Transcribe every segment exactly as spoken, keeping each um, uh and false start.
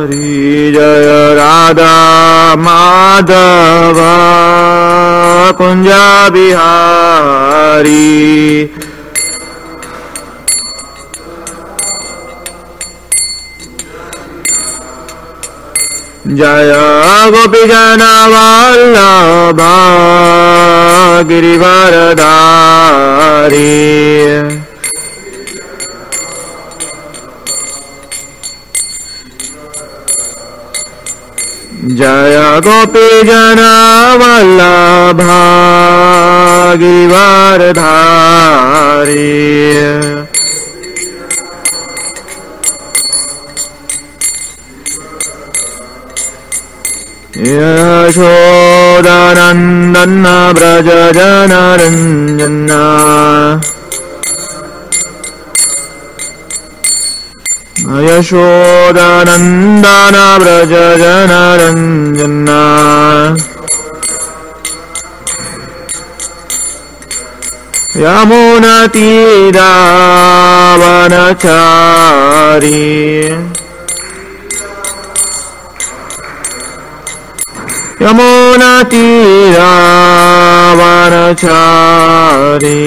Hari Jai Radha Madhav Kunj Bihari Jai गोपीजन Vallabh Girivardhari Jai गोपीजन Vallabh Girivardhari Yashodanandan Vraj जनरञ्जन Yashodanandan Vraj जनरञ्जन यमुनातीरावनचारी यमुनातीरावनचारी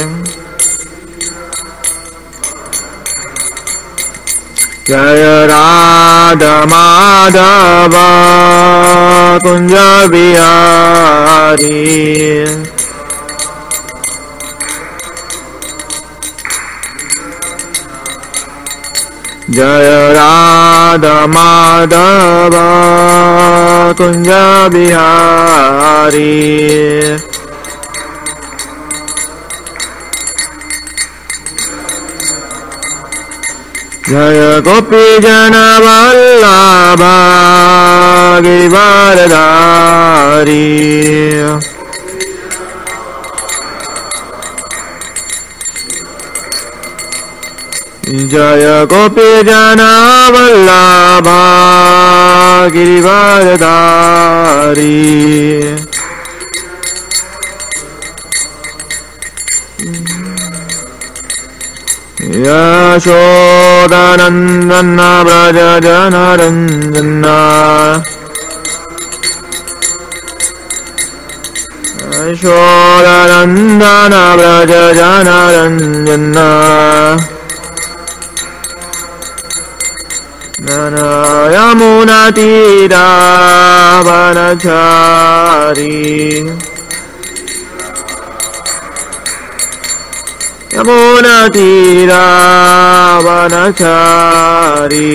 Jai Radha Madhav Kunj Bihari Jai Radha Madhav Kunj Bihari Jai गोपीजन Vallabh Girivardhari Jai गोपीजन Vallabh Girivardhari Yashodanandan Vraj जनरञ्जन Yashodanandan Vraj जनरञ्जन यमुनातीरावनचारी यमुनातीरावनचारी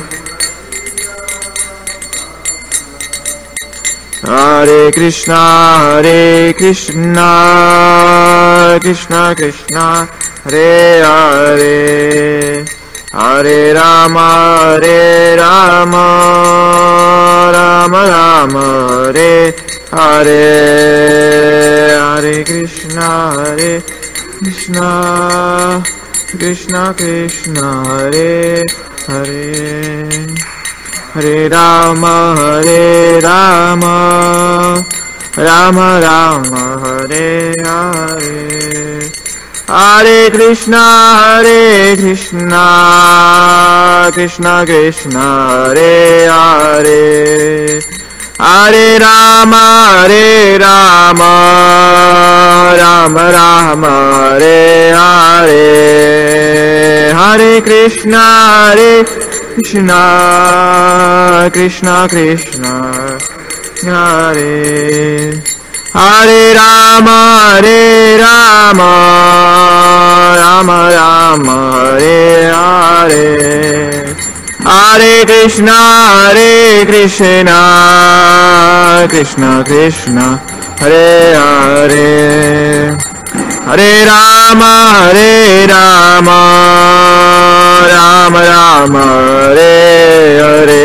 Hare Krishna Hare Krishna Krishna Krishna Hare Hare Hare Ram Hare Ram Ram Ram Hare Hare Hare Krishna Hare Krishna Krishna Krishna Hare Hare Hare Ram Hare Ram Ram Ram Hare Hare Hare Krishna Hare Krishna Krishna Krishna Hare Hare Hare Ram Hare Ram Ram Ram Hare Hare Hare Krishna Hare Krishna Krishna Krishna Hare Hare Ram Hare Ram Ram Ram Hare Hare Hare Krishna Hare Krishna Krishna Krishna Hare Hare Hare Ram Hare Ram Ram Ram Hare Hare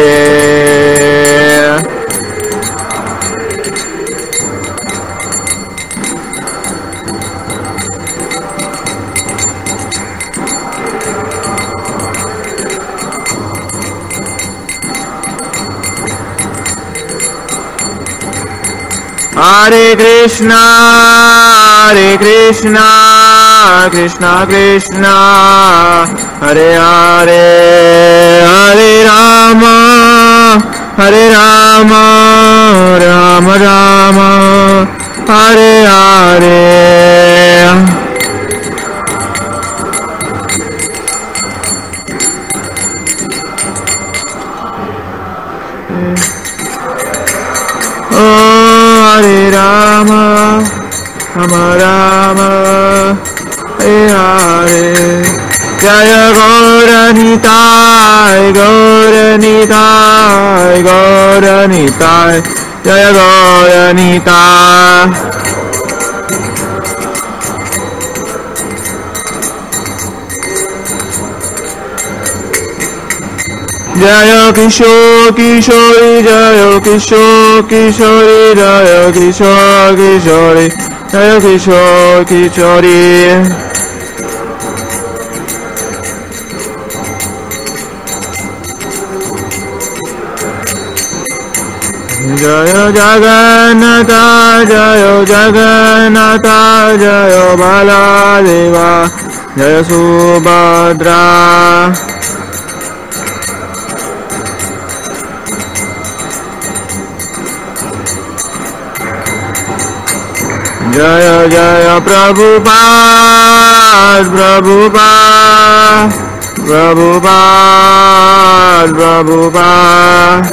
Hare Krishna Hare Krishna Krishna Krishna Hare Hare Hare Ram Ram Ram Hare Hare. Hare Rama, Rama Rama, Hare Hare. Jaya Gaura Nitai, Gaura Nitai, Gaura Nitai, Jaya Gaura Nitai. Jaya Kishore Kishori, Jaya Kishore Kishori, Jaya Kishore Kishori, Jaya Kishore Kishori. Jaya Jagannatha, Jaya Jagannatha, Jaya Baladeva, Jaya Subhadra. Jaya Jaya Prabhupada, Prabhupada, Prabhupada, Prabhupada.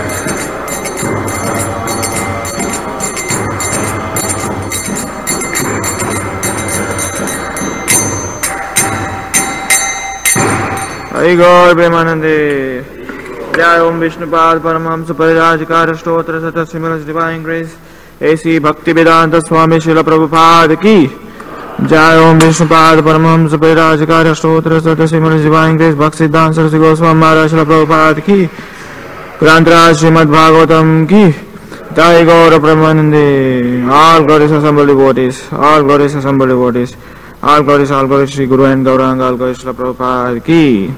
Hari Gaur Premanande. Jai Om Vishnupad Paramahams Parijajkara Stotra Sata Similar's Divine Grace. A C Bhaktivedanta Swami Srila Prabhupada ki. Jai Om Vishnupad Paramahams Parijajkara Stotra Sata Similar's Divine Grace. Bhaktivedanta Saraswati Goswami Maharaj Srila Prabhupada ki. Granth Srimad Bhagavatam ki. Jai Gaur Premanande. All glories assembled devotees. All glories assembled devotees. All glories, all glories, Shri Guru and Gauranga, all glories, Srila Prabhupada ki.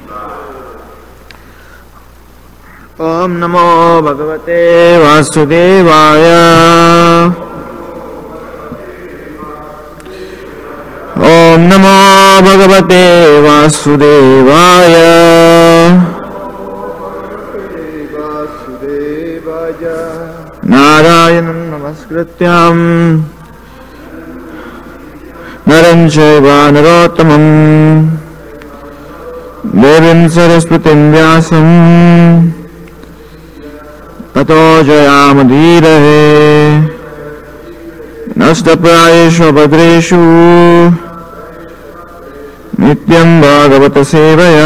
Om Namo Bhagavate Vasudevaya. Om Namo Bhagavate Vasudevaya. Narayanam Namaskrityam Naram Chaiva Narottamam Devim Saraswatim Vyasam Tato Jayamudirahe Nashtaprayeshu Bhadreshu Nityam Bhagavata Sevaya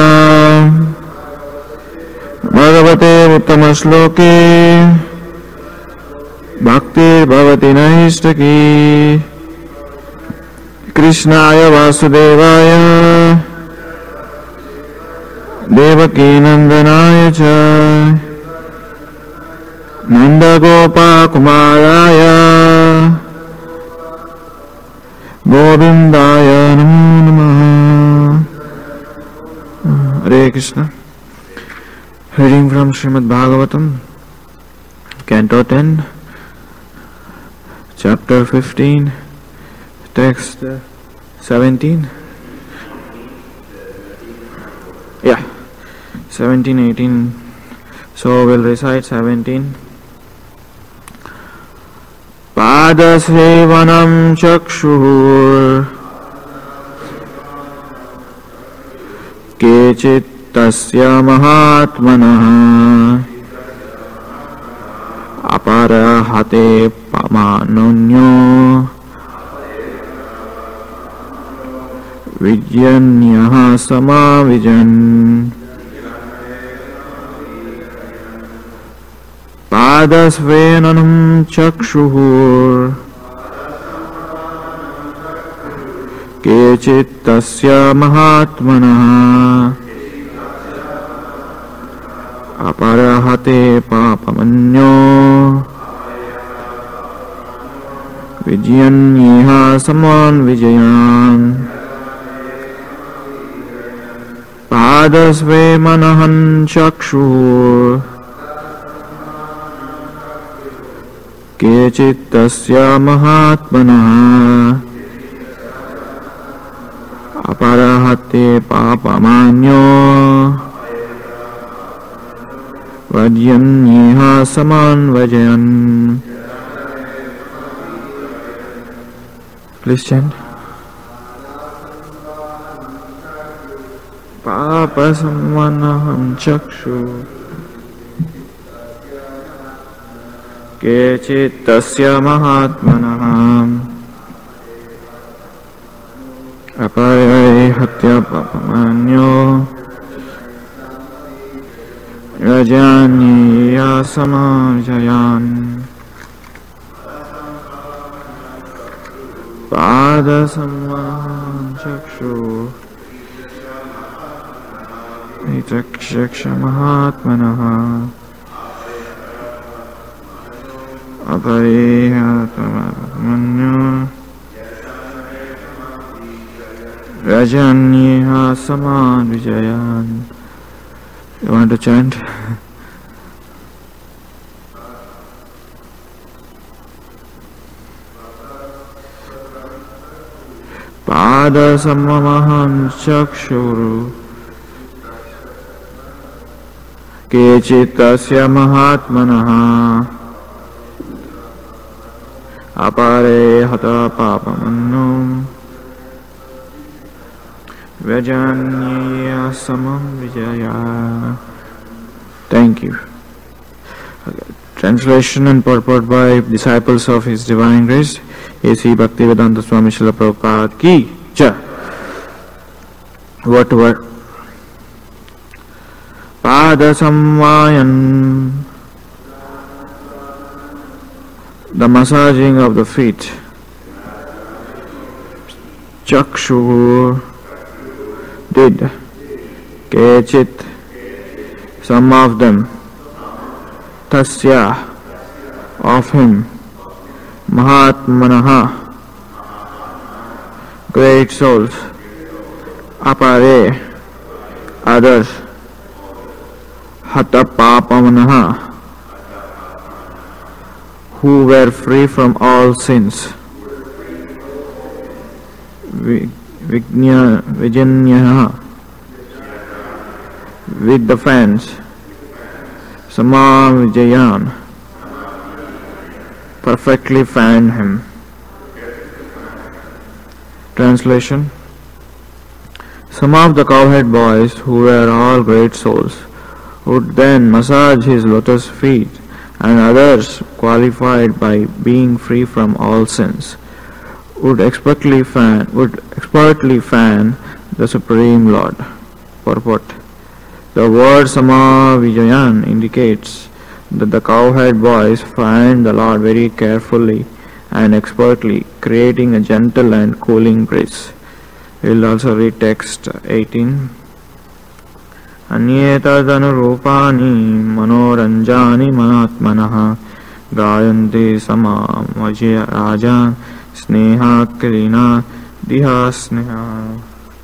Bhagavate Uttamasloke Bhaktir Bhavati Naistaki Krishnaya Vasudevaya Devaki Nandanaya cha Nanda Gopa Kumaraya Govindaya Namo Namaha. Hare Krishna. Reading from Srimad Bhagavatam, Canto ten, Chapter fifteen, Text seventeen. Yeah, seventeen, eighteen. So we'll recite seventeen. Padasevanam chakshur kechit tasya mahatmanah aparahate pamanonyo Vijyanyaha samavijan Padasvenanam chakshuhur Kechit tasya mahatmanah Aparahate papamanyo Vijyanyaha saman vijayan Padasve manahan chakshur Kechit tasya mahatmanah Aparahate papamanyo Padyanyeha samanvajayan. Please chant. Papa sammanaham chakshu kechit tasya mahatmanaham apare hatya papamanyo rajaniya samajayan. Pada sammanaham chakshu Nitakshaksha mahatmanaha aparihatmanyo rajanyeha samadvijayan. You want to chant? Pada samamaham chakshuru Kechitasya mahatmanaha apare hata papamanno Vajanya samam vijaya. Thank you. Okay. Translation and purport by disciples of His Divine Grace, A C Bhaktivedanta Swami Srila Prabhupada ki jai. What word? Pada samvayan, the massaging of the feet. Chakshu, did. Kechit, some of them. Tasya, of him. Mahatmanaha, great souls. Apare, others. Hata papamanaha, who were free from all sins. Vignya, Vijanyaha, with the fans. Sama Vijayan, perfectly fanned him. Translation. Some of the cowhead boys, who were all great souls, would then massage his lotus feet, and others, qualified by being free from all sins, would expertly fan, would expertly fan the Supreme Lord. Purport. The word Sama Vijayan indicates that the cowhead boys fanned the Lord very carefully and expertly, creating a gentle and cooling breeze. We will also read text eighteen. Anyetadhanurupani manoranjani manatmanaha gayanti samam vajya rajan sneha krina diha sneha.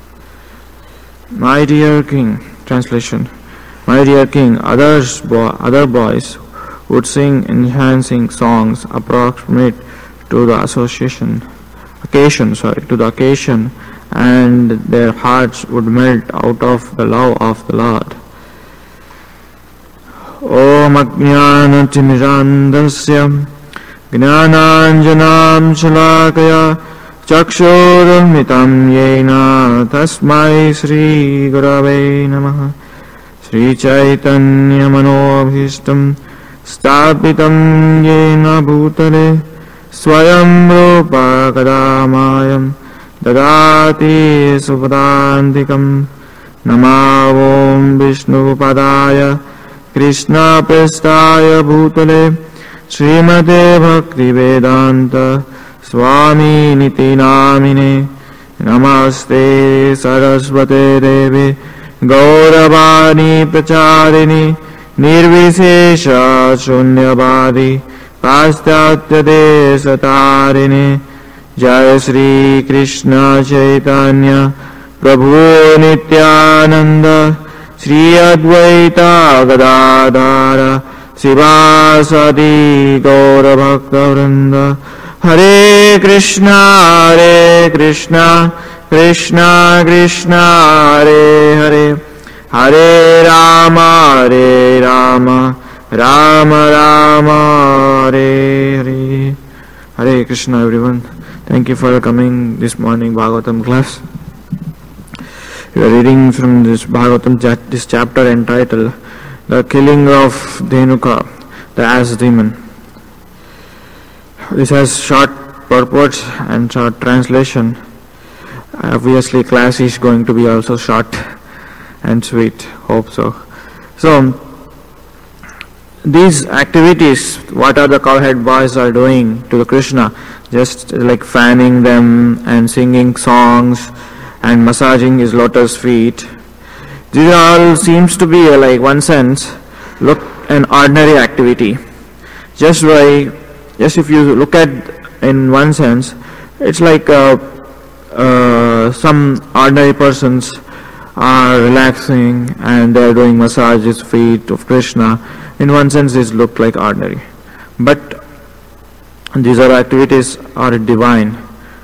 My dear King, translation. My dear King, others bo- other boys would sing enhancing songs approximate to the association occasion, sorry, to the occasion, and their hearts would melt out of the love of the Lord. Om Ajnanatimidandasya Gnananjanam Shalakaya Chakshurunmitam Yena Tasmai Sri Gurave Namaha. Sri Chaitanya Manobhishtam Stapitam Yena Bhutale Swayam Rupa Kadamayam Dadati Supadantikam. Namo Vishnu Padaya Krishna Prestaya Bhutale Srimate Bhakti Vedanta Swami Niti Namine. Namaste Saraswate Devi Gauravani Pracharini Nirvishesha Shunyavadi Paschatya Desatarini. Jai Shri Krishna Chaitanya Prabhu Nityananda Shri Advaita Gadadhara Sivasadi Gaura Bhakta Vrinda. Hare Krishna Hare Krishna Krishna Krishna Hare Hare Hare Rama Hare Rama Rama Rama Hare Hare. Hare Krishna everyone. Thank you for coming this morning Bhagavatam class. We are reading from this Bhagavatam, this chapter entitled The Killing of Dhenuka, the Ass Demon. This has short purports and short translation. Obviously class is going to be also short and sweet, hope so. So, these activities, what are the cowhead boys are doing to the Krishna, just like fanning them and singing songs and massaging his lotus feet, this all seems to be, like one sense, look an ordinary activity. Just by, just if you look at in one sense, it's like uh, uh, some ordinary persons are relaxing and they are doing massages feet of Krishna. In one sense, this look like ordinary, but these are activities are divine.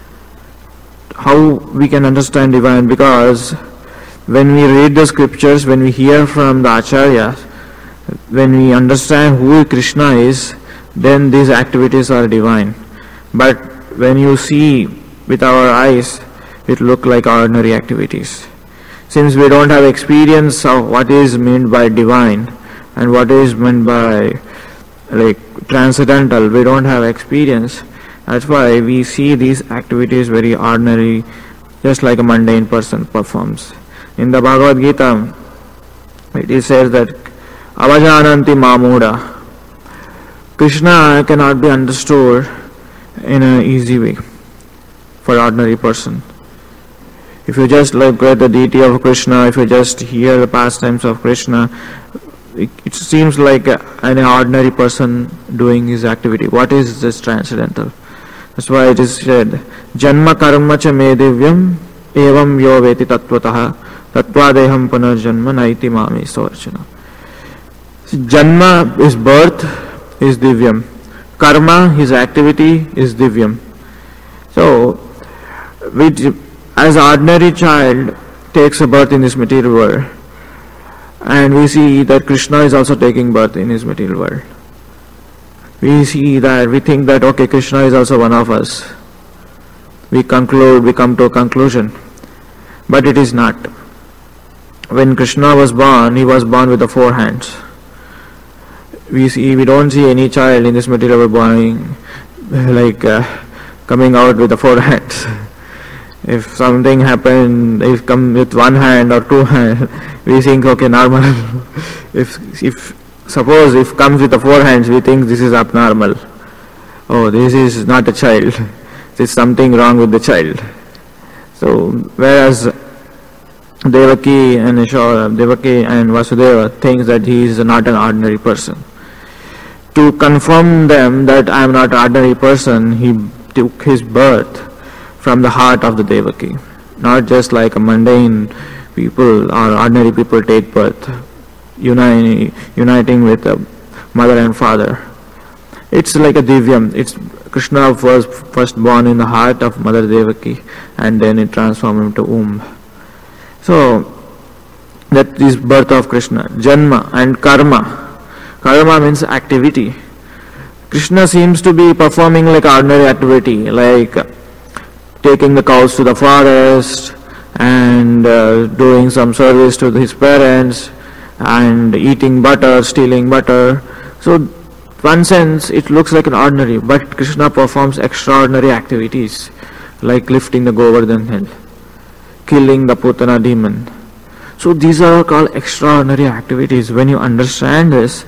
How we can understand divine? Because when we read the scriptures, when we hear from the acharyas, when we understand who Krishna is, then these activities are divine. But when you see with our eyes, it look like ordinary activities. Since we don't have experience of what is meant by divine and what is meant by like transcendental, we don't have experience. That's why we see these activities very ordinary, just like a mundane person performs. In the Bhagavad Gita, it says that avajananti mamuda, Krishna cannot be understood in an easy way for ordinary person. If you just look at the deity of Krishna, if you just hear the pastimes of Krishna, it, it seems like an ordinary person doing his activity. What is this transcendental? That's why it is said, Janma karma cha me divyam evam yo veti tattvataha tattvadeham punarjanma naiti mami savarchana. Janma, his birth, is divyam. Karma, his activity, is divyam. So, which, as ordinary child takes a birth in this material world, and we see that Krishna is also taking birth in his material world. We see that, we think that, okay, Krishna is also one of us. We conclude, we come to a conclusion. But it is not. When Krishna was born, he was born with the four hands. We see, we don't see any child in this material world born like uh, coming out with the four hands. If something happened, if come with one hand or two hands, we think, okay, normal. if if suppose if comes with the four hands, we think this is abnormal. Oh, this is not a child. There's something wrong with the child. So, whereas Devaki and Yashoda, Devaki and Vasudeva thinks that he is not an ordinary person. To confirm them that I am not an ordinary person, he took his birth from the heart of the Devaki. Not just like a mundane people or ordinary people take birth, uni- uniting with a mother and father. It's like a divyam. It's Krishna was first born in the heart of Mother Devaki and then it transformed into womb. So, that is birth of Krishna. Janma and karma. Karma means activity. Krishna seems to be performing like ordinary activity, like taking the cows to the forest and uh, doing some service to his parents and eating butter, stealing butter. So, one sense it looks like an ordinary, but Krishna performs extraordinary activities like lifting the Govardhan hill, killing the Putana demon. So these are called extraordinary activities. When you understand this,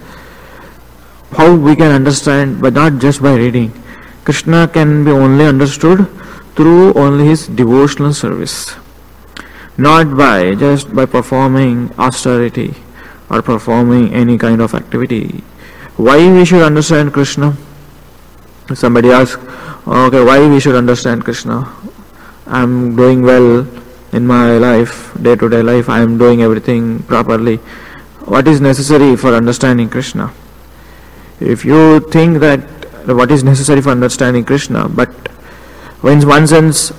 how we can understand, but not just by reading. Krishna can be only understood through only his devotional service, not by just by performing austerity or performing any kind of activity. Why we should understand Krishna? Somebody asks, okay, why we should understand Krishna? I am doing well in my life, day-to-day life, I am doing everything properly. What is necessary for understanding Krishna? If you think that what is necessary for understanding Krishna, but in one sense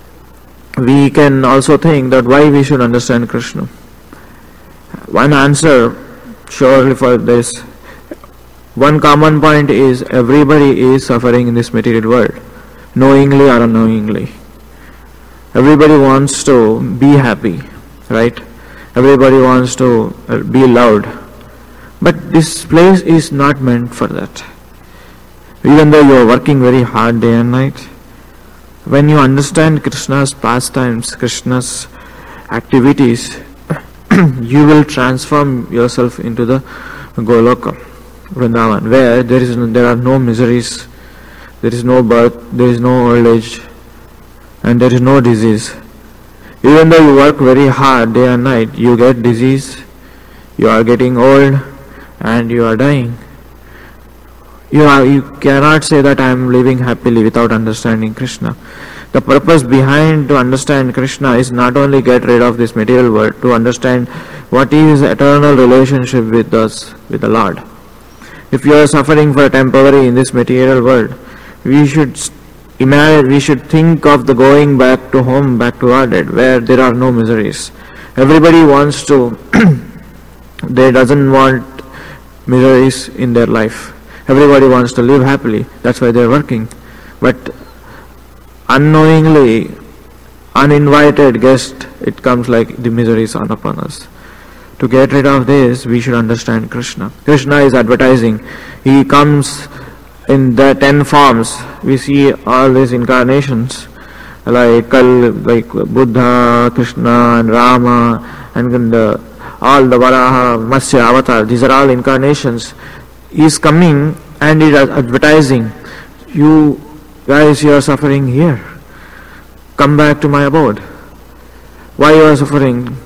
we can also think that why we should understand Krishna. One answer surely for this, One common point is everybody is suffering in this material world, knowingly or unknowingly. Everybody wants to be happy, right? Everybody wants to be loved. But this place is not meant for that. Even though you are working very hard day and night, when you understand Krishna's pastimes, Krishna's activities, you will transform yourself into the Goloka, Vrindavan, where there is no, there are no miseries, there is no birth, there is no old age, and there is no disease. Even though you work very hard day and night, you get disease, you are getting old, and you are dying. You are, you cannot say that I am living happily without understanding Krishna. The purpose behind to understand Krishna is not only get rid of this material world, to understand what is eternal relationship with us, with the Lord. If you are suffering for temporary in this material world, we should imagine, we should think of the going back to home, back to Godhead, where there are no miseries. Everybody wants to, they doesn't want miseries in their life. Everybody wants to live happily. That's why they are working. But unknowingly, uninvited guest, it comes like the miseries are upon us. To get rid of this, we should understand Krishna. Krishna is advertising. He comes in the ten forms. We see all these incarnations, like like Buddha, Krishna, and Rama, and the, all the Varaha, Matsya, Avatar. These are all incarnations. He is coming and he is advertising. You guys, you are suffering here. Come back to my abode. Why you are suffering?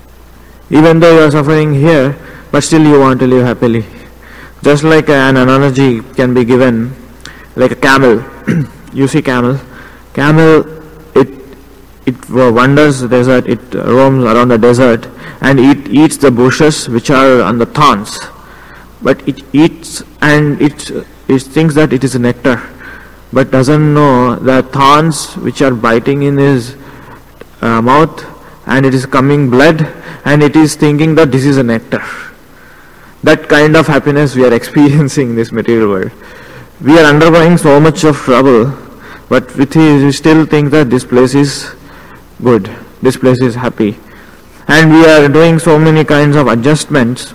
Even though you are suffering here, but still you want to live happily. Just like an analogy can be given, like a camel. You see camel. Camel, it it wanders the desert, it roams around the desert, and it eats the bushes which are on the thorns. But it eats and it, it thinks that it is nectar, but doesn't know that thorns which are biting in his uh, mouth, and it is coming blood, and it is thinking that this is a nectar. That kind of happiness we are experiencing in this material world. We are undergoing so much of trouble, but we still think that this place is good, this place is happy. And we are doing so many kinds of adjustments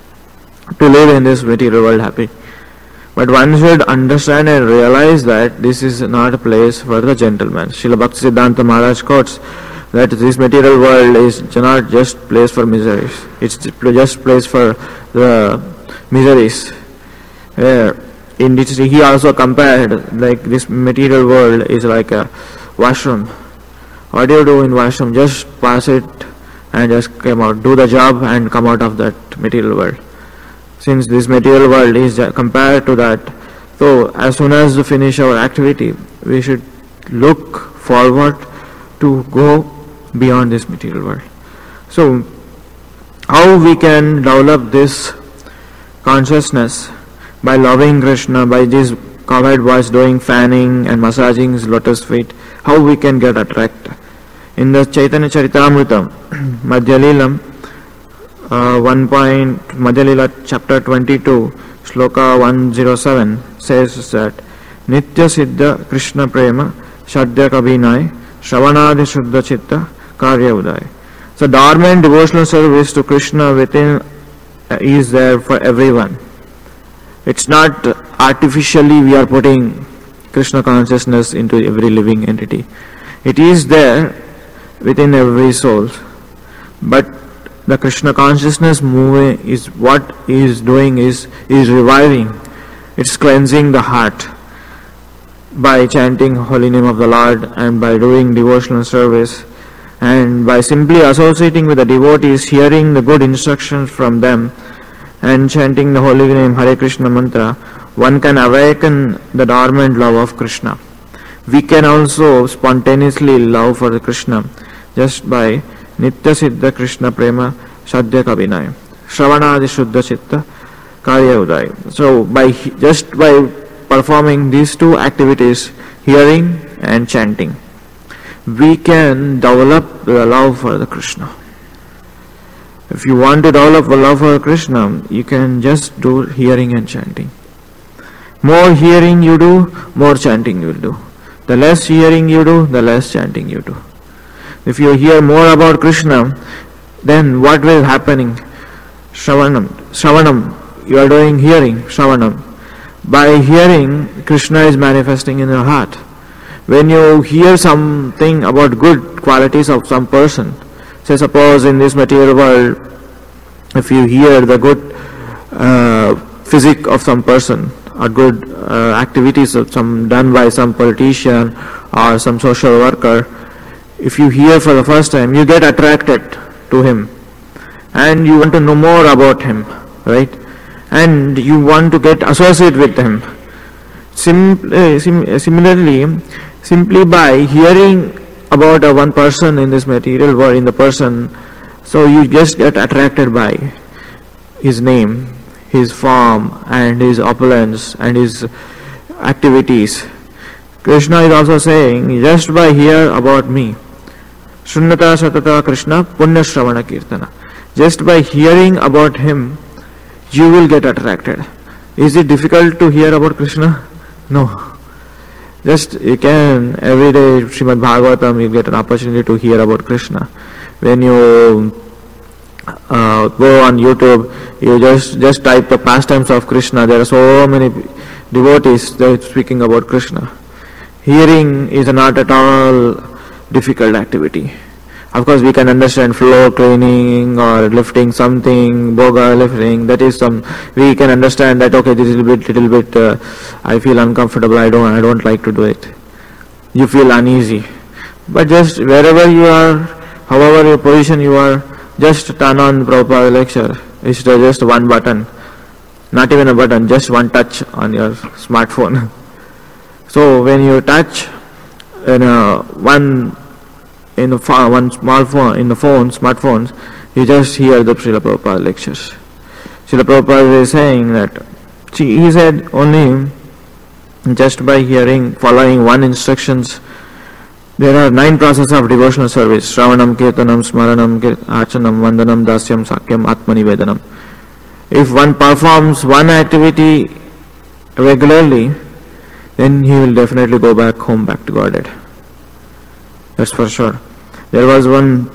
to live in this material world happy. But one should understand and realize that this is not a place for the gentleman. Srila Bhaktisiddhanta Maharaj quotes that this material world is not just place for miseries. It's just place for the miseries. Uh, in this, he also compared like this material world is like a washroom. What do you do in washroom? Just pass it and just come out. Do the job and come out of that material world. Since this material world is compared to that, so as soon as we finish our activity, we should look forward to go beyond this material world. So, how we can develop this consciousness? By loving Krishna, by this cowhide boys doing fanning and massaging his lotus feet, how we can get attracted? In the Chaitanya Charitamrita, Madhya Leelam, Uh, one point, Madhya Leela chapter twenty-two, Shloka one oh seven says that Nitya Siddha Krishna Prema Shadya Kabinai Shravanadi Shuddha Chitta Karya Uday. So dormant devotional service to Krishna within uh, is there for everyone. It's not artificially we are putting Krishna consciousness into every living entity. It is there within every soul. But the Krishna consciousness moving is what is doing is is reviving. It's cleansing the heart by chanting holy name of the Lord and by doing devotional service and by simply associating with the devotees, hearing the good instructions from them and chanting the holy name Hare Krishna mantra, one can awaken the dormant love of Krishna. We can also spontaneously love for the Krishna just by Nitya Siddha Krishna Prema Shadya Kabinai Shravanadi Shuddha Chitta Karya Uday. So by just by performing these two activities, hearing and chanting, we can develop the love for the Krishna. If you want to develop a love for Krishna, you can just do hearing and chanting. More hearing you do, more chanting you will do. The less hearing you do, the less chanting you do. If you hear more about Krishna, then what will happening? Shravanam, Shravanam, you are doing hearing, Shravanam. By hearing, Krishna is manifesting in your heart. When you hear something about good qualities of some person, say suppose in this material world, if you hear the good uh, physique of some person, or good uh, activities of some done by some politician or some social worker, if you hear for the first time, you get attracted to him and you want to know more about him, right? And you want to get associated with him. Sim- uh, sim- similarly, simply by hearing about uh, one person in this material world, in the person, so you just get attracted by his name, his form and his opulence and his activities. Krishna is also saying, just by hear about me, Shunnata Satata Krishna Punya Shravana Kirtana. Just by hearing about him, you will get attracted. Is it difficult to hear about Krishna? No. Just you can, every day Srimad Bhagavatam, you get an opportunity to hear about Krishna. When you uh, go on YouTube, you just, just type the pastimes of Krishna. There are so many devotees that are speaking about Krishna. Hearing is not at all difficult activity. Of course, we can understand floor cleaning or lifting something, boga lifting. That is some. We can understand that. Okay, this is a bit, little bit. Uh, I feel uncomfortable. I don't. I don't like to do it. You feel uneasy. But just wherever you are, however your position you are, just turn on Prabhupada lecture. It's just one button, not even a button, just one touch on your smartphone. So when you touch in a one in the phone, one small phone in the phone, smartphones, you just hear the Srila Prabhupada lectures. Srila Prabhupada is saying that he said only just by hearing, following one instructions. There are nine processes of devotional service: Shravanam, Kirtanam, Smaranam, Archanam, Vandanam, Dasyam, Sakyam, Atmanivedanam. If one performs one activity regularly, then he will definitely go back home, back to Godhead. That's for sure. There was one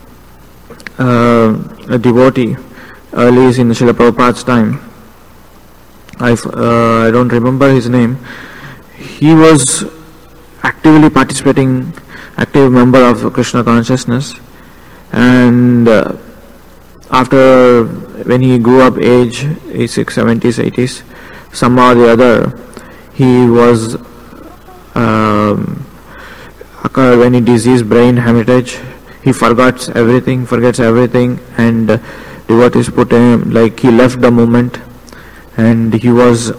uh, a devotee early in Srila Prabhupada's time. I uh, I don't remember his name. He was actively participating, active member of Krishna consciousness, and uh, after when he grew up age, six, seventies, eighties, somehow or the other, he was um, occurred when he diseased brain hemorrhage. He forgets everything, forgets everything, and uh, devotees put him like he left the moment, and he was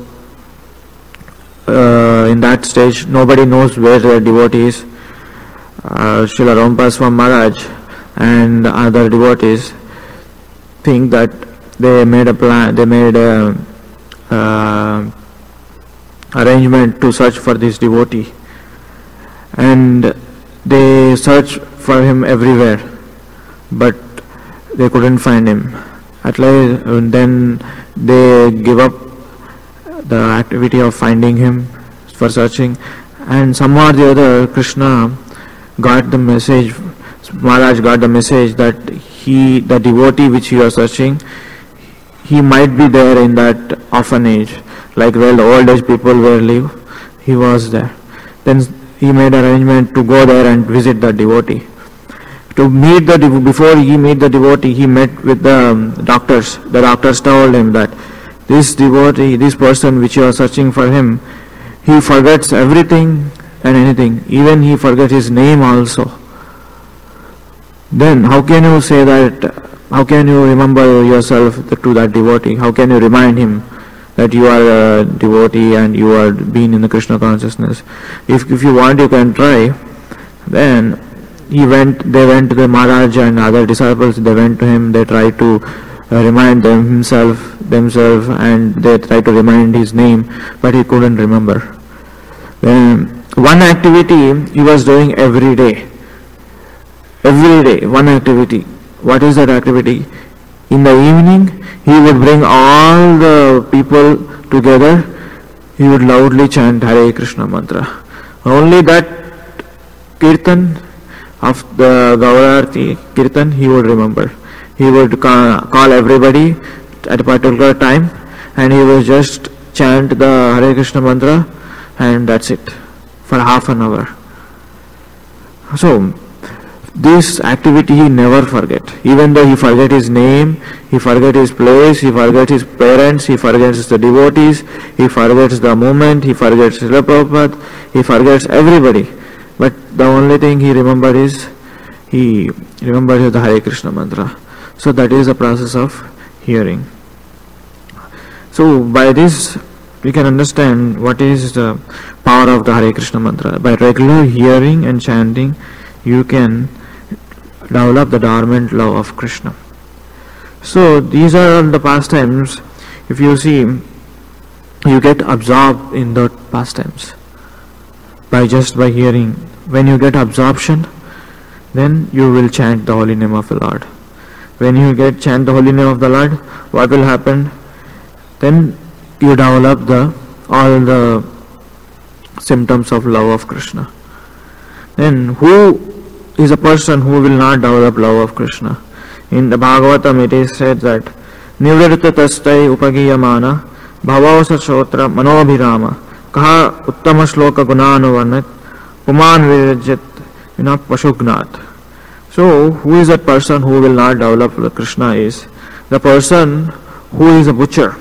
uh, in that stage. Nobody knows where the devotee is. Uh, Srila Rampaswam Maharaj and other devotees think that they made a plan. They made a uh, arrangement to search for this devotee, and they searched for him everywhere, but they couldn't find him. At least then they give up the activity of finding him for searching, and somehow or the other Krishna got the message, Maharaj got the message that he, the devotee which you are searching, he might be there in that orphanage, like where the old age people were live. He was there. Then he made arrangement to go there and visit the devotee. To meet the dev- before he meet the devotee, he met with the um, doctors. The doctors told him that this devotee, this person which you are searching for him, he forgets everything and anything. Even he forgets his name also. Then how can you say that? How can you remember yourself to that devotee? How can you remind him that you are a devotee and you are being in the Krishna consciousness? If if you want, you can try. Then he went. They went to the Maharaj and other disciples. They went to him. They tried to uh, remind them himself, themselves, and they tried to remind his name, but he couldn't remember. Then one activity he was doing every day. Every day, one activity. What is that activity? In the evening, he would bring all the people together he would loudly chant Hare Krishna mantra. Only that kirtan of the Gaurarti kirtan he would remember. He would call everybody at a particular time and he would just chant the Hare Krishna mantra, and that's it for half an hour. So this activity he never forget. Even though he forget his name, he forget his place, he forget his parents, he forgets the devotees, he forgets the moment, he forgets Srila Prabhupada, he forgets everybody. But the only thing he remembered is, he remembered the Hare Krishna mantra. So that is the process of hearing. So by this we can understand what is the power of the Hare Krishna mantra. By regular hearing and chanting, you can develop the dormant love of Krishna. So these are all the pastimes. If you see, you get absorbed in the pastimes by just by hearing. When you get absorption, then you will chant the holy name of the Lord. When you get chant the holy name of the Lord, what will happen? Then you develop the all the symptoms of love of Krishna. Then who is a person who will not develop love of Krishna? In the Bhagavatam it is said that Nivritta tastai upagiyamana bhavausa shotra manobhirama kaha uttama shloka gunanuvarnat puman virajat vinap pashugnat. So who is that person who will not develop Krishna? Is the person who is a butcher,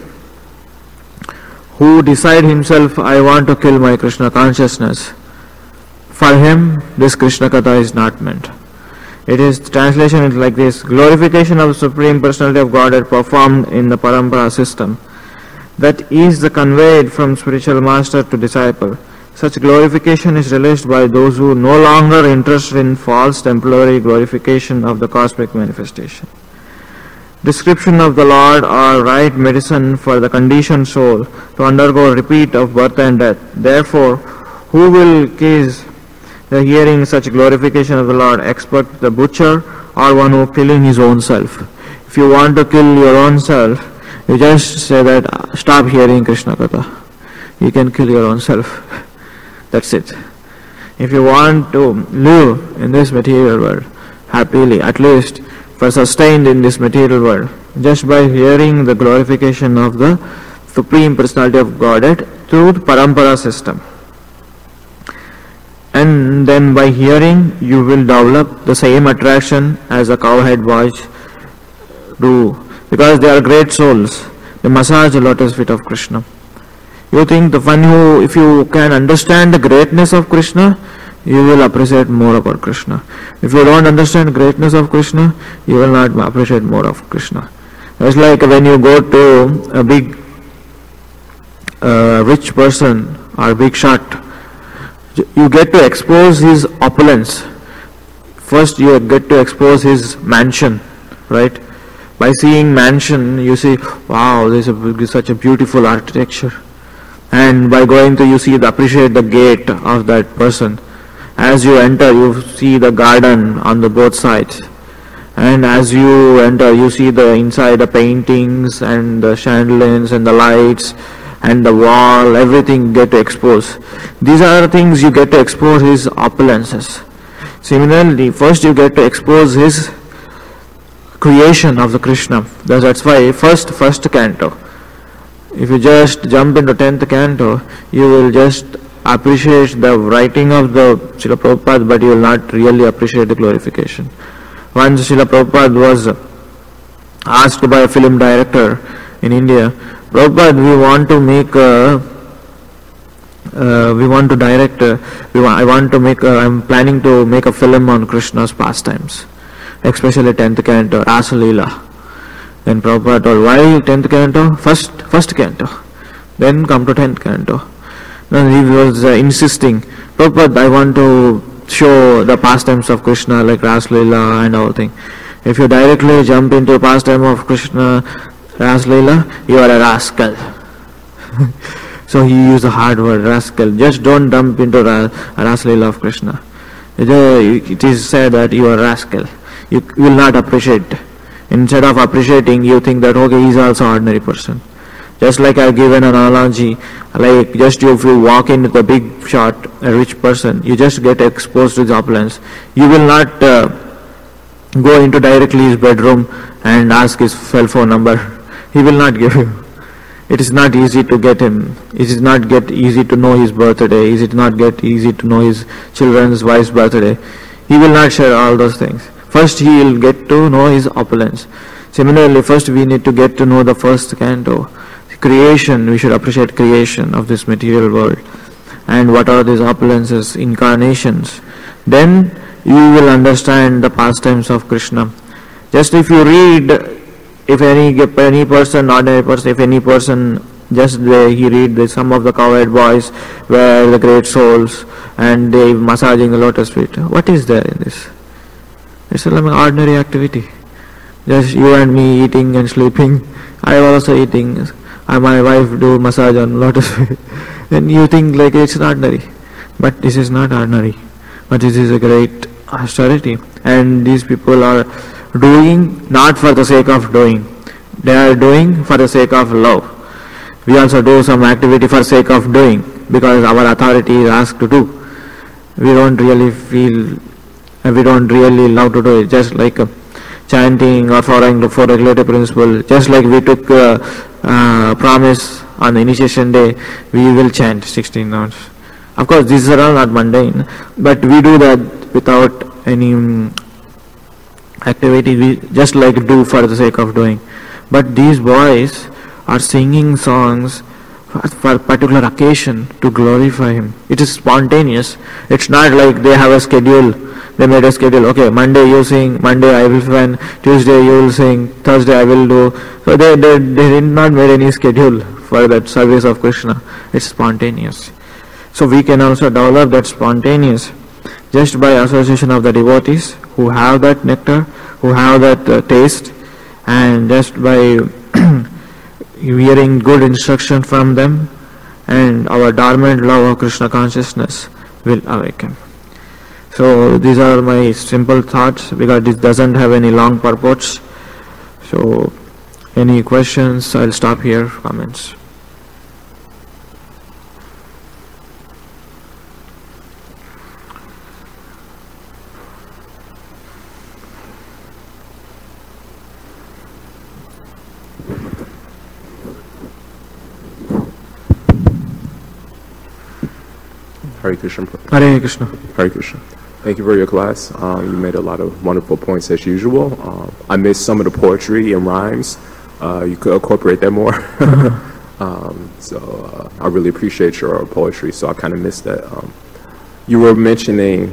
who decide himself, I want to kill my Krishna consciousness. For him, this Krishna Katha is not meant. It is, translation is like this: glorification of the Supreme Personality of Godhead performed in the Parampara system, that is the conveyed from spiritual master to disciple. Such glorification is realized by those who no longer interested in false temporary glorification of the cosmic manifestation. Description of the Lord or right medicine for the conditioned soul to undergo repeat of birth and death. Therefore, who will case the hearing such glorification of the Lord, expect the butcher or one who killing his own self? If you want to kill your own self, you just say that stop hearing Krishna Katha. You can kill your own self. That's it. If you want to live in this material world happily, at least for sustained in this material world, just by hearing the glorification of the Supreme Personality of Godhead through the Parampara system. And then by hearing, you will develop the same attraction as a cowhead boys do, because they are great souls. They massage the lotus feet of Krishna. You think the one who, if you can understand the greatness of Krishna, you will appreciate more about Krishna. If you don't understand greatness of Krishna, you will not appreciate more of Krishna. It's like when you go to a big uh, rich person or big shot, you get to expose his opulence. First you get to expose his mansion, right? By seeing mansion, you see, wow, this is such a beautiful architecture. And by going to, you see, the, appreciate the gate of that person. As you enter, you see the garden on the both sides. And as you enter, you see the inside, the paintings and the chandeliers and the lights and the wall, everything get to expose. These are the things you get to expose his opulences. Similarly, first you get to expose his creation of the Krishna. That's why first, first canto. If you just jump into tenth canto, you will just appreciate the writing of the Srila Prabhupada, but you will not really appreciate the glorification. Once Srila Prabhupada was asked by a film director in India, Prabhupada, we want to make a, uh, we want to direct, uh, we wa- I want to make, a, I'm planning to make a film on Krishna's pastimes, especially tenth canto, Rasa Leela. Then Prabhupada told, why tenth canto? First, first canto. Then come to tenth canto. Then he was uh, insisting, Prabhupada, I want to show the pastimes of Krishna like Rasa Leela and all thing. If you directly jump into the pastime of Krishna, Rasa Leela, you are a rascal. So he used a hard word, rascal. Just don't jump into Rasa Leela of Krishna. It is said that you are a rascal. You will not appreciate. Instead of appreciating, you think that, okay, he is also an ordinary person. Just like I give an analogy, like just if you walk into the big shot, a rich person, you just get exposed to the opulence. You will not uh, go into directly his bedroom and ask his cell phone number. He will not give you. It is not easy to get him. It is not get easy to know his birthday. It is not get easy to know his children's wife's birthday. He will not share all those things. First he will get to know his opulence. Similarly, first we need to get to know the first canto. Creation, we should appreciate creation of this material world. And what are these opulences, incarnations. Then you will understand the pastimes of Krishna. Just if you read, if any any person, ordinary person, if any person, just the, he read the, some of the cowherd boys were the great souls and they massaging the lotus feet. What is there in this? It's an ordinary activity. Just you and me eating and sleeping. I am also eating. I, my wife do massage on lotus feet. Then you think like it's ordinary. But this is not ordinary. But this is a great austerity. And these people are doing not for the sake of doing. They are doing for the sake of love. We also do some activity for sake of doing because our authority is asked to do. We don't really feel, we don't really love to do it. Just like uh, chanting or following the four regulative principle. Just like we took uh, uh, promise on the initiation day, we will chant sixteen rounds. Of course, these are all not mundane, but we do that without any um, activity. We just like do for the sake of doing. But these boys are singing songs for, for a particular occasion to glorify him. It is spontaneous. It's not like they have a schedule. They made a schedule. Okay, Monday you sing, Monday I will sing, Tuesday you will sing, Thursday I will do. So they, they, they did not make any schedule for that service of Krishna. It's spontaneous. So we can also develop that spontaneous just by association of the devotees who have that nectar, who have that uh, taste, and just by hearing good instruction from them, and our dormant love of Krishna consciousness will awaken. So these are my simple thoughts because this doesn't have any long purports. So any questions? I'll stop here. Comments? Hare Krishna. Hare Krishna. Hare Krishna. Thank you for your class. Um, you made a lot of wonderful points as usual. Um, I missed some of the poetry and rhymes. Uh, you could incorporate that more. um, so uh, I really appreciate your poetry, so I kind of missed that. Um, you were mentioning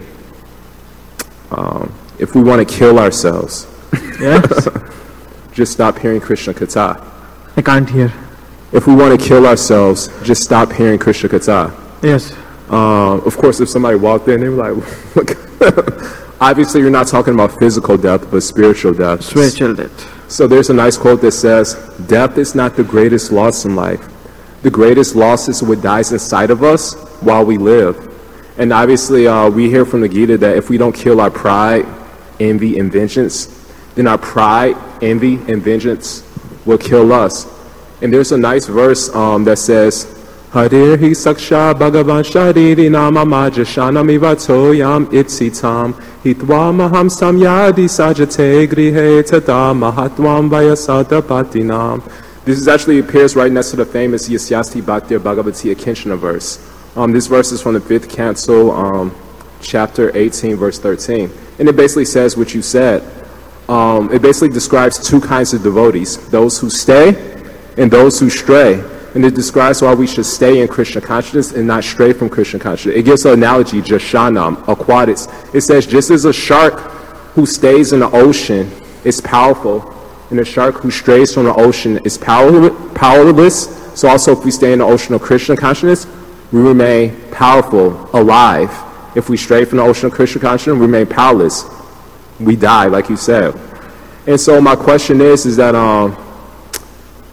um, if we want to kill ourselves, Yes. just stop hearing Krishna Katha. I can't hear. If we want to kill ourselves, just stop hearing Krishna Katha. Yes. Uh, of course, if somebody walked in, they were like, look. Obviously, you're not talking about physical death, but spiritual death. Spiritual death. So there's a nice quote that says, death is not the greatest loss in life. The greatest loss is what dies inside of us while we live. And obviously, uh, we hear from the Gita that if we don't kill our pride, envy, and vengeance, then our pride, envy, and vengeance will kill us. And there's a nice verse um, that says, Harir hi saksha bhagavan shariri nama majashanam ivatoyam itsitam hitva maham samyadi sajate grihe tada mahatvam vayasada patinam. This is actually appears right next to the famous Yasyasti Bhaktir Bhagavati Akinchana verse. Um, this verse is from the fifth canto, um, chapter eighteen, verse thirteen. And it basically says what you said. Um, it basically describes two kinds of devotees, those who stay and those who stray. And it describes why we should stay in Krishna consciousness and not stray from Krishna consciousness. It gives an analogy, Jashanam, aquatics. It says, just as a shark who stays in the ocean is powerful, and a shark who strays from the ocean is power, powerless, so also if we stay in the ocean of Krishna consciousness, we remain powerful, alive. If we stray from the ocean of Krishna consciousness, we remain powerless. We die, like you said. And so my question is, is that, um,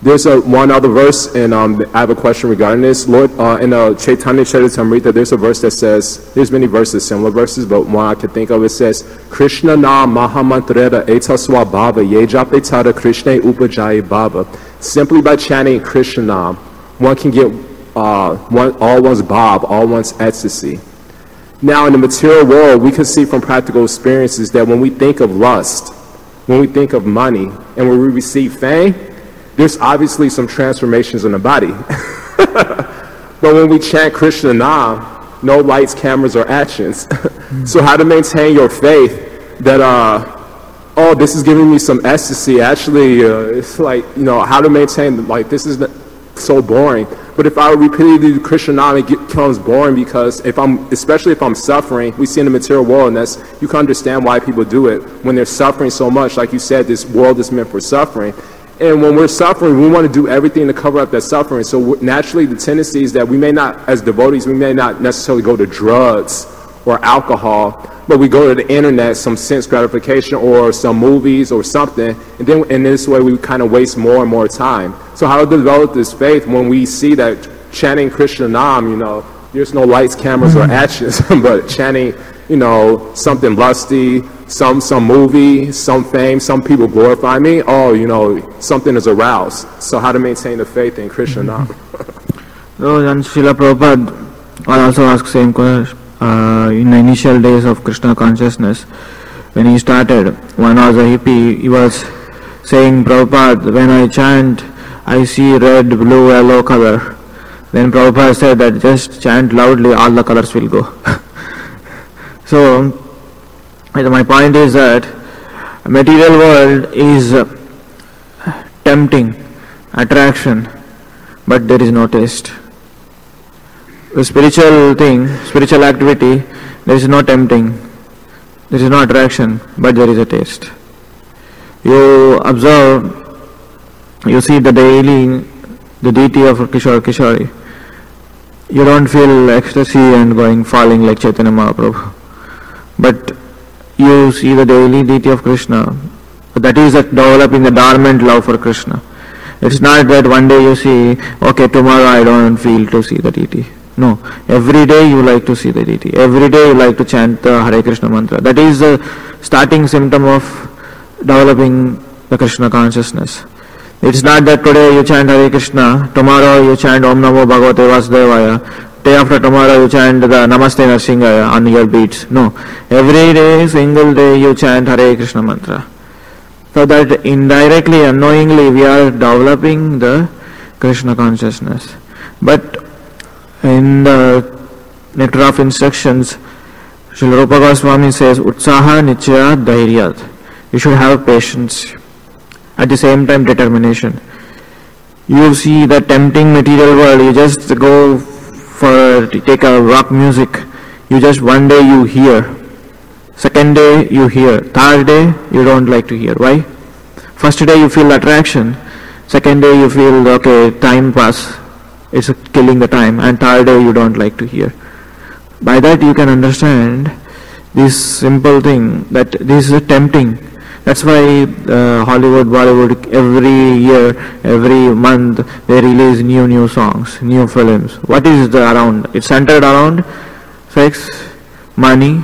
There's a, one other verse, and um, I have a question regarding this. Lord, uh, in uh, Chaitanya Charitamrita, there's a verse that says, there's many verses, similar verses, but one I can think of, it says, Krishna na mahamantrera eta swabhava yejapetara Krishna upajaya baba. Simply by chanting Krishna nam, one can get uh, one, all one's bhav, all one's ecstasy. Now, in the material world, we can see from practical experiences that when we think of lust, when we think of money, and when we receive fame, there's obviously some transformations in the body. But when we chant Krishna Nam, no lights, cameras, or actions. So how to maintain your faith that, uh, oh, this is giving me some ecstasy. Actually, uh, it's like, you know, how to maintain, like, this is so boring. But if I repeatedly do Krishna Nam, it becomes boring, because if I'm, especially if I'm suffering, we see in the material world, and that's, you can understand why people do it. When they're suffering so much, like you said, this world is meant for suffering. And when we're suffering, we want to do everything to cover up that suffering. So naturally, the tendency is that we may not, as devotees, we may not necessarily go to drugs or alcohol, but we go to the internet, some sense gratification, or some movies or something, and then in this way we kind of waste more and more time. So how to develop this faith when we see that chanting Krishna Nam, you know, there's no lights, cameras, or actions, but chanting, you know, something lusty, some some movie, some fame, some people glorify me, oh, you know, something is aroused. So how to maintain the faith in Krishna Nam? So, and Srila Prabhupada also asked same question. Uh, in the initial days of Krishna consciousness, when he started, one was a hippie, he was saying, Prabhupada, when I chant, I see red, blue, yellow color. Then Prabhupada said that just chant loudly, all the colors will go. So, my point is that material world is tempting, attraction, but there is no taste. The spiritual thing, spiritual activity, there is no tempting, there is no attraction, but there is a taste. You observe, you see the daily, the deity of Kishore Kishori. You don't feel ecstasy and going falling like Chaitanya Mahaprabhu. But you see the daily deity of Krishna. That is that developing the dormant love for Krishna. It's not that one day you see, okay, tomorrow I don't feel to see the deity. No, every day you like to see the deity. Every day you like to chant the Hare Krishna mantra. That is the starting symptom of developing the Krishna consciousness. It's not that today you chant Hare Krishna, tomorrow you chant Om Namo Bhagavate Vasudevaya, day after tomorrow you chant the Namaste Narsingaya on your beats. No, every day, single day you chant Hare Krishna mantra. So that indirectly, unknowingly we are developing the Krishna consciousness. But in the Nectar of Instructions, Srila Rupa Goswami says, Utsaha Nichya Dhairyat. You should have patience. At the same time, determination. You see the tempting material world, you just go for, take a rock music. You just one day you hear. Second day you hear. Third day you don't like to hear. Why? First day you feel attraction. Second day you feel, okay, time pass. It's killing the time, and third day you don't like to hear. By that you can understand this simple thing, that this is tempting. That's why uh, Hollywood, Bollywood, every year, every month they release new new songs, new films. What is the around? It's centered around sex, money,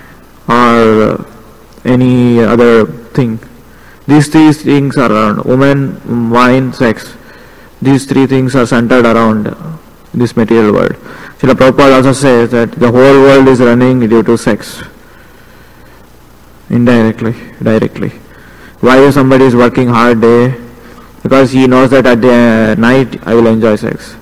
or uh, any other thing. These three things are around: women, wine, sex. These three things are centered around this material world. Srila Prabhupada also says that the whole world is running due to sex. Indirectly, directly. Why somebody is working hard day? Because he knows that at the night I will enjoy sex.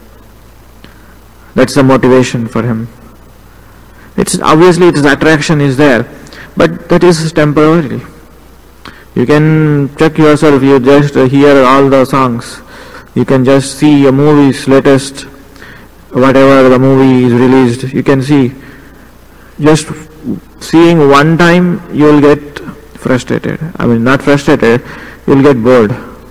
That's the motivation for him. It's obviously its attraction is there, but that is temporarily. You can check yourself, you just hear all the songs. You can just see your movies, latest, whatever the movie is released, you can see. Just seeing one time, you will get frustrated. I mean, not frustrated, you will get bored.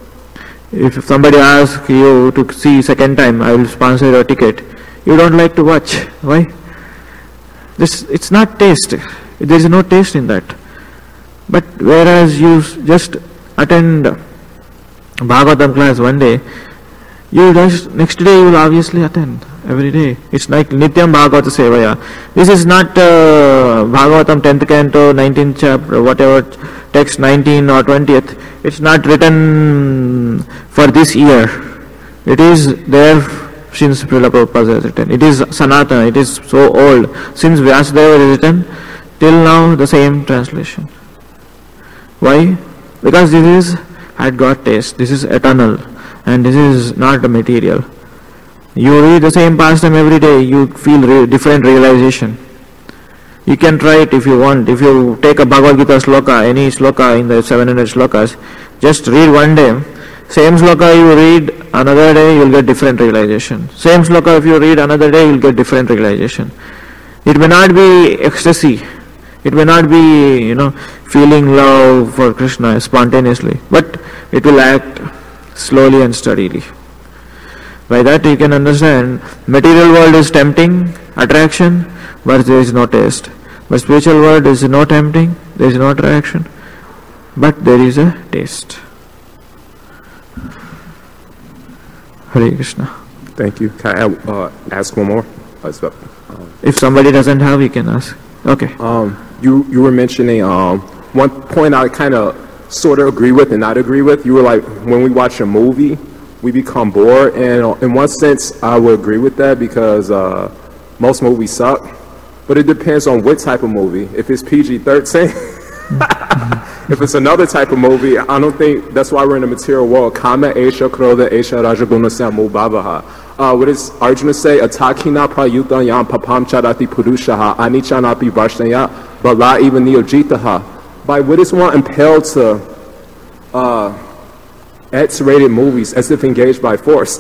If somebody asks you to see second time, I will sponsor your ticket, you don't like to watch. Why? This, it's not taste. There is no taste in that. But whereas you just attend Bhagavatam class one day, you just next day you will obviously attend every day. It's like Nityam Bhagavata Sevaya. This is not uh, Bhagavatam tenth canto, nineteenth chapter, whatever text nineteen or twentieth. It's not written for this year. It is there since Srila Prabhupada has written. It is Sanatana, it is so old. Since Vyasadeva has written, till now the same translation. Why? Because this is had got taste, this is eternal, and this is not the material. You read the same pastime every day, you feel re- different realization. You can try it if you want. If you take a Bhagavad Gita sloka, any sloka in the seven hundred slokas, just read one day. Same sloka you read another day, you will get different realization. Same sloka if you read another day, you will get different realization. It may not be ecstasy. It may not be, you know, feeling love for Krishna spontaneously, but it will act slowly and steadily. By that you can understand, material world is tempting, attraction, but there is no taste. But spiritual world is no tempting, there is no attraction, but there is a taste. Hare Krishna. Thank you. Can I uh, ask one more? Um, if somebody doesn't have, you can ask. Okay. Um, you you were mentioning um, one point I kind of sort of agree with and not agree with. You were like, when we watch a movie, we become bored, and in one sense, I would agree with that because uh, most movies suck. But it depends on what type of movie. If it's P G thirteen, if it's another type of movie, I don't think that's why we're in the material world. Kama Esha Krodha Esha Rajaguna Samu Bhavaha. Uh, what does Arjuna say? Atakina prayuta yam papam charati purushaha anichanapi varshnaya bala even niyojitaha. By what is one impelled to uh, X-rated movies as if engaged by force?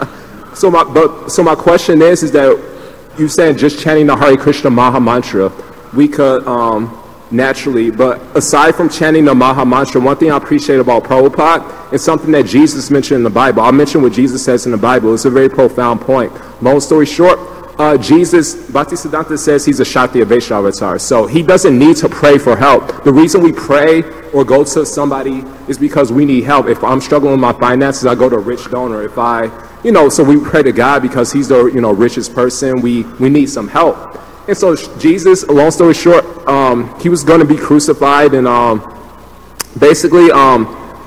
so my but so my question is is that you saying just chanting the Hare Krishna Maha Mantra, we could um, naturally, but aside from chanting the Maha Mantra, one thing I appreciate about Prabhupada is something that Jesus mentioned in the Bible. I'll mention what Jesus says in the Bible. It's a very profound point. Long story short, uh, Jesus, Bhaktisiddhanta says he's a Shakti Avatar avatar, so he doesn't need to pray for help. The reason we pray or go to somebody is because we need help. If I'm struggling with my finances, I go to a rich donor. If I, you know, so we pray to God because he's the, you know, richest person. We, we need some help. And so Jesus, long story short, um, he was going to be crucified, and um, basically um,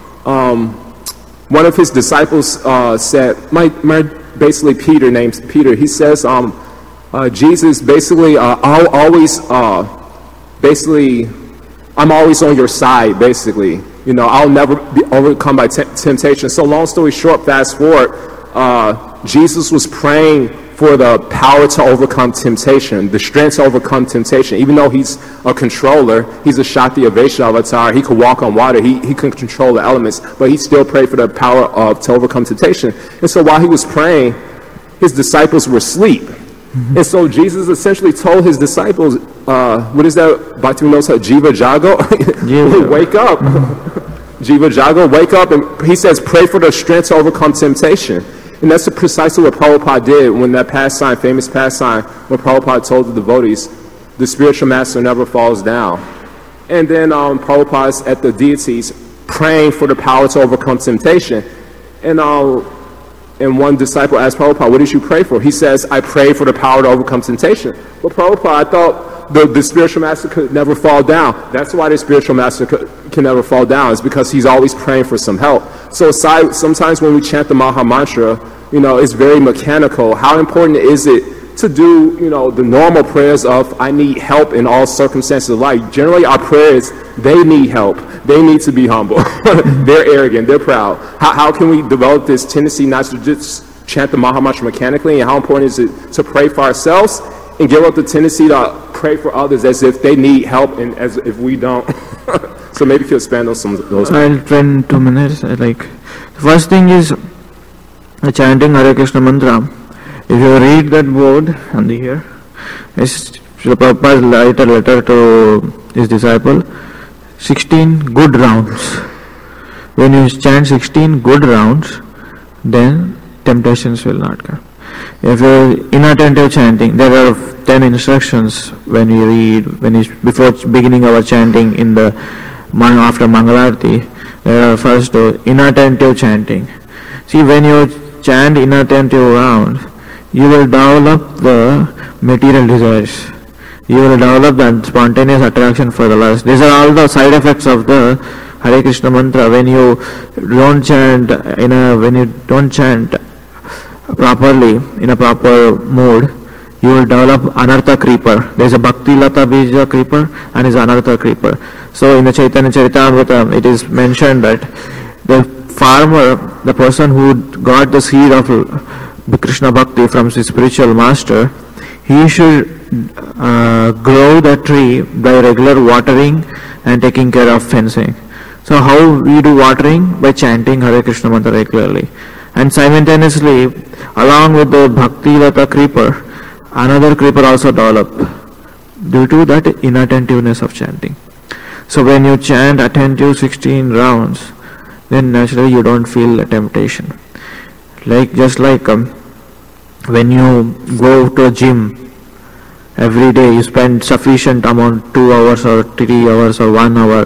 um, one of his disciples uh, said, my, my basically Peter, named Peter, he says, um, uh, Jesus, basically, uh, I'll always, uh, basically, I'm always on your side, basically. You know, I'll never be overcome by te- temptation. So long story short, fast forward, uh, Jesus was praying for the power to overcome temptation, the strength to overcome temptation. Even though he's a controller, he's a Shakti Avatar avatar, he could walk on water, he, he can control the elements, but he still prayed for the power of to overcome temptation. And so while he was praying, his disciples were asleep. Mm-hmm. And so Jesus essentially told his disciples, uh, what is that? Bhaktivinoda Jiva Jago? Yeah. Wake up. Mm-hmm. Jiva Jago, wake up. And he says, pray for the strength to overcome temptation. And that's precisely what Prabhupada did when that pastime, famous pastime, when Prabhupada told the devotees, the spiritual master never falls down. And then um, Prabhupada's at the deities praying for the power to overcome temptation. And uh, and one disciple asked Prabhupada, what did you pray for? He says, I pray for the power to overcome temptation. But Prabhupada, I thought the, the spiritual master could never fall down. That's why the spiritual master could, can never fall down. It's because he's always praying for some help. So aside, sometimes when we chant the Maha Mantra, you know, it's very mechanical. How important is it to do, you know, the normal prayers of, I need help in all circumstances of life? Generally, our prayers, they need help. They need to be humble. They're arrogant. They're proud. How, how can we develop this tendency not to just chant the Maha Mantra mechanically? And how important is it to pray for ourselves and give up the tendency to pray for others as if they need help and as if we don't? So maybe you could expand on some of those. I'll try in two minutes. Like, the first thing is chanting Hare Krishna mantra. If you read that board on the here, it's Srila Prabhupada write a letter to his disciple, sixteen good rounds. When you chant sixteen good rounds, then temptations will not come. If you're inattentive chanting, there are ten instructions when we read, when is before beginning our chanting in the after Mangalarti. There are first uh, inattentive chanting. See, when you chant inattentive rounds, you will develop the material desires. You will develop the spontaneous attraction for the lust. These are all the side effects of the Hare Krishna mantra. When you don't chant in a when you don't chant properly in a proper mood, you will develop anartha creeper. There is a Bhakti Lata Bija creeper and is anartha creeper. So in the Chaitanya Charitamrita it is mentioned that the farmer, the person who got the seed of Krishna Bhakti from his spiritual master, he should uh, grow the tree by regular watering and taking care of fencing. So how we do watering? By chanting Hare Krishna mantra regularly. And simultaneously, along with the Bhakti Lata creeper, another creeper also develop due to that inattentiveness of chanting. So when you chant attentive sixteen rounds, then naturally you don't feel a temptation. Like just like um, when you go to a gym every day, you spend sufficient amount, two hours or three hours or one hour.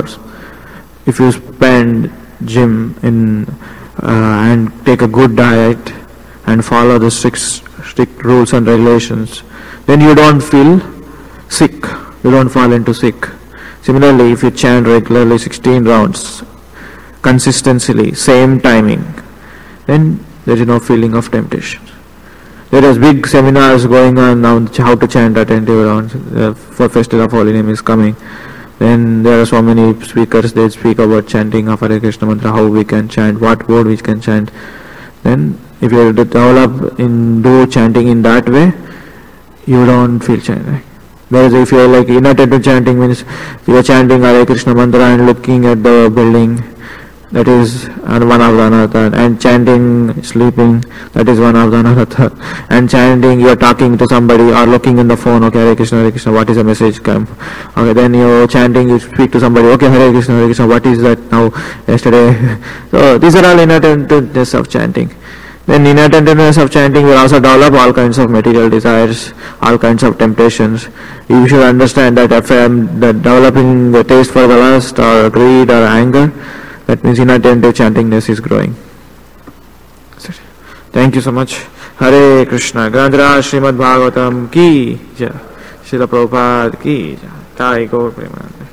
If you spend gym in uh, and take a good diet and follow the strict strict rules and regulations, then you don't feel sick. You don't fall into sick. Similarly, if you chant regularly sixteen rounds, consistently, same timing, then there is no feeling of temptation. There is big seminars going on now how to chant attentive rounds. Uh, for Festival of Holy Name is coming. Then there are so many speakers, they speak about chanting of Hare Krishna mantra, how we can chant, what word we can chant. Then if you develop in do chanting in that way, you don't feel chanting. Whereas if you are like inattentive chanting, means you are chanting Hare Krishna mantra and looking at the building, that is one of the anartha, and chanting, sleeping, that is one of the anartha, and chanting, you are talking to somebody or looking in the phone, okay, Hare Krishna, Hare Krishna, what is the message come? Okay, then you are chanting, you speak to somebody, okay, Hare Krishna, Hare Krishna, what is that now, yesterday? So these are all inattentiveness of chanting. Then inattentiveness of chanting will also develop all kinds of material desires, all kinds of temptations. You should understand that if I am developing the taste for the lust or greed or anger, that means inattentive chantingness is growing. Thank you so much. Hare Krishna. Grandhara Srimad Bhagavatam ki jai. Srila Prabhupada ki jai. Jai Gaur Premanande.